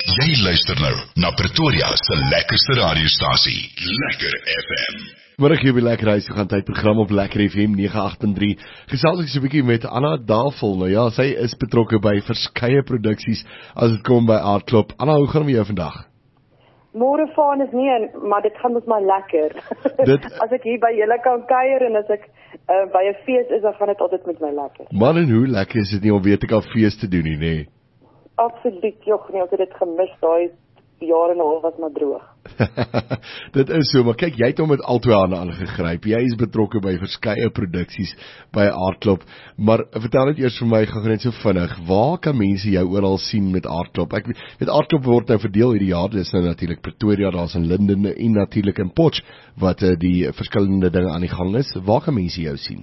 Jy luister nou na Pretoria se lekkerste radiostasie, Lekker FM. Middag hier by Lekker Huis, we gaan tydprogram op Lekker FM 98.3. Gesels ek so 'n bietjie met Anna Davel. Nou ja, sy is betrokke by verskeie produksies as dit kom by Aardklop. Anna, hoe gaan het met jou vandag? Môre van is nie, maar dit gaan met my lekker. As ek hier by julle kan kuier en as ek by 'n fees is, dan gaan dit altyd met my lekker. Man, en hoe lekker is dit nie om weer te kan fees te doen nie, nee? Absoluut, joh, nee, ons het dit gemis, daai jare en 'n half was maar droog. Dit is so, maar kyk, jy het hom met al twee hande aangegryp. Jy is betrokke by verskeie produksies by Aardklop, maar vertel net eers vir my, gaan net so vinnig, waar kan mense jou oral sien met Aardklop? Ek weet Aardklop word nou verdeel hierdie jaar, dis nou natuurlik Pretoria, daar's in Linden en natuurlik in Potch, wat die verskillende dinge aan die gang is. Waar kan mense jou sien?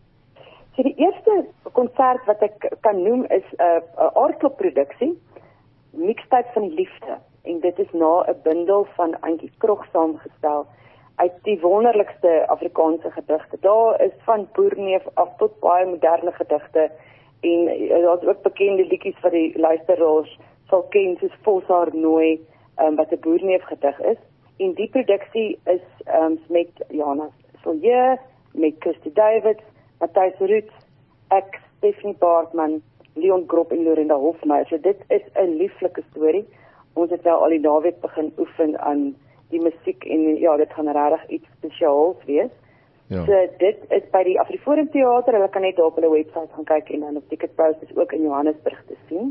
So die eerste konsert wat ek kan noem is 'n Aardklop produksie, Mixtape van die Liefde. En dit is na 'n bundel van Antjie Krog saamgestel uit die wonderlikste Afrikaanse gedigte. Daar is van boerneef af tot baie moderne gedigte en daar's ook bekende liedjies wat die luisteraars sal ken soos Voshaar Nooi, wat 'n boerneef gedig is. En die produksie is met Jana Silje, met Christy Davids, Matthys Roots, ek, Stephanie Baartman, Leon Grob en Lorinda Hofmeyer. So dit is 'n lieflike storie. Ons het nou al die naweek begin oefen aan die musiek en ja, dit gaan regtig iets spesiaals wees. Ja. So dit is by die Afriforum Theater, hulle kan net daar op hulle webwerf gaan kyk en dan op Ticketpost is ook in Johannesburg te sien.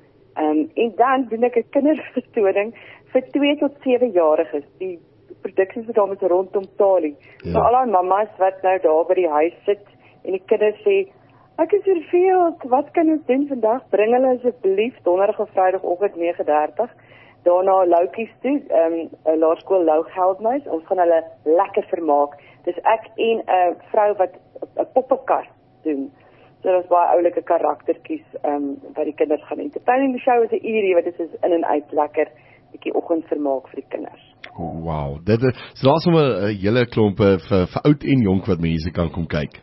En dan doen ek 'n kindervertoning vir 2 tot 7-jariges. Die produksies wat daar is rondom Tali. Ja. So al die mammas wat nou daar by die huis sit en die kinders sê, ek is verveeld, wat kan ons doen vandag? Bring hulle asseblief donderdag of vrydagoggend 9:30 daarna Loukies toe, Laerskool Lou Geldmuis. Ons gaan hulle lekker vermaak. Dis ek en 'n vrou wat 'n poppenkast doen. So daar's baie oulike karaktertjies wat die kinders gaan entertain. Die show is 'n uur, wat dit is in en uit lekker bietjie oggendvermaak vir die kinders. Oh, wow, so daar's sommer 'n hele klompe vir oud en jonk wat mense kan kom kyk.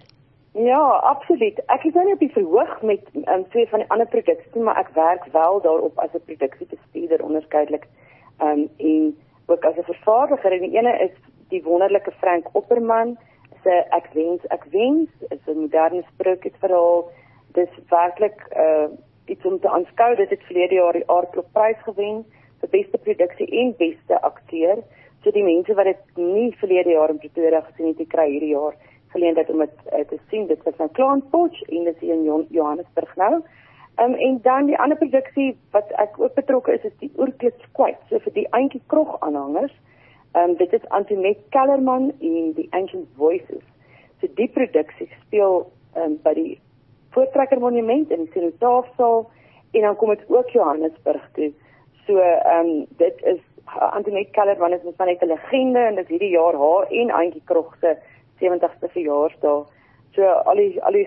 Ja, absoluut. Ek is nou nie op die verhoog met 2 van die ander produksies, maar ek werk wel daarop as 'n produksiebestuurder onderskeidelik en ook as 'n vervaardiger. En die ene is die wonderlike Frank Opperman se Ek wens, is 'n moderne sprokiesverhaal. Dis werklik iets om te aanskou. Dit het verlede jaar die Aardklopprys gewen vir beste produksie en beste akteur. So die mense wat dit nie verlede jaar in Pretoria gesien het, die kry hierdie jaar geleentheid om dit te sien. Dit was nou klaar in Potch en dit is in Johannesburg nou. En dan die ander produksie wat ek ook betrokke is die Oorklits Kwyt. So vir die Antjie Krog aanhangers. Dit is Antoinette Kellerman en die Ancient Voices. So die produksie speel by die Voortrekker Monument in die Senotaafsaal en dan kom dit ook Johannesburg toe. So dit is Antoinette Kellerman is net 'n legende en dit is hierdie jaar haar en Antjie Krog se 70ste verjaarsdag. So al die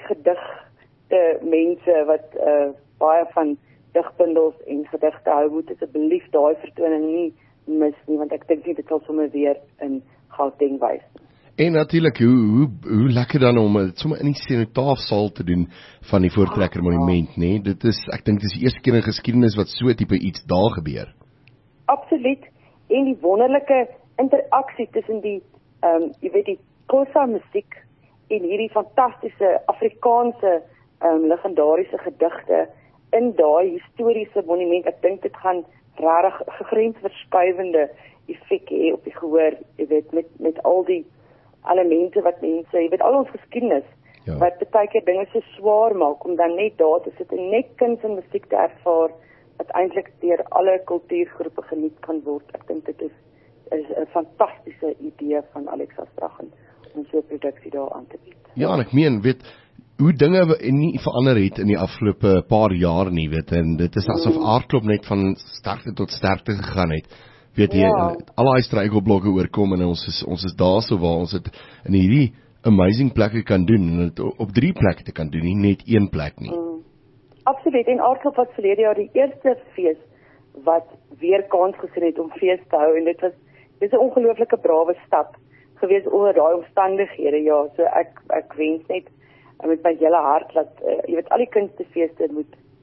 gedigte mense wat baie van digbundels en gedigte hou, moet asseblief daai vertoning nie mis nie, want ek dink nie dit sal sommer weer in Gauteng wys. En natuurlik, hoe lekker dan om dit sommer in die Senotaafsaal te doen van die Voortrekker Monument, nê? Dit is, ek dink dit is die eerste keer in geskiedenis wat so tipe iets daar gebeur. Absoluut. En die wonderlike interaksie tussen die jy weet die Xhosa musiek en hierdie fantastiese Afrikaanse legendariese gedigte in daai historiese monument. Ek dink dit gaan regtig grensverskuivende effek hê op die gehoor, jy weet, met al die elemente wat mense, jy weet, al ons geskiedenis, wat baie keer dinge so swaar maak, om dan net daar te sit en net kuns en musiek te ervaar, wat eintlik deur alle kultuurgroepe geniet kan word. Ek dink dit is 'n fantastiese idee van Alexa Strachan om so 'n produksie daar aan te bied. Ja, en ek meen, weet, hoe dinge nie verander het in die afgelope paar jaar nie, weet, en dit is asof Aardklop net van sterkte tot sterkte gegaan het. Weet jy, al die struikelblokke oorkom en ons is daar so waar ons dit in hierdie amazing plekke kan doen en dit op 3 plekke te kan doen, nie net 1 plek nie. Absoluut, en Aardklop was verlede jaar die eerste fees wat weer kans gesien het om fees te hou en dit is 'n ongelooflike brawe stap gewees onder daai omstandighede. Ja, so ek wens net met my hele hart dat jy weet al die kunstefeeste moet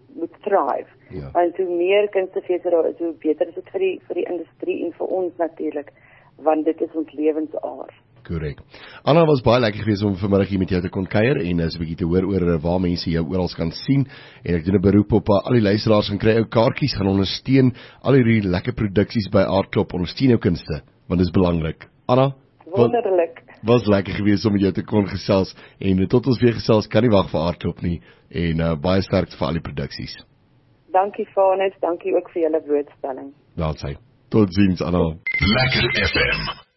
moet thrive. Ja. Want hoe meer kunstefeeste daar is, hoe beter is dit vir die industrie en vir ons natuurlik, want dit is ons lewensaar. Korrek. Anna, was baie lekker geweest om vanmiddag hier met jou te kon kuier en 'n bietjie te hoor oor waar mense jou oral kan sien. En ek doen 'n beroep op al die luisteraars gaan kry ou kaartjies, gaan ondersteun al hierdie lekker produksies by Aardklop, ondersteun jou kunste, want dit is belangrik. Anna, Wonderlik. was lekker geweest om met jou te kon gesels en tot ons weer gesels, kan nie wag vir Aardklop nie en baie sterkte vir al die produksies. Dankie Vanus, dankie ook vir julle blootstelling. Daar's hy. Totsiens Anna. Lekker FM.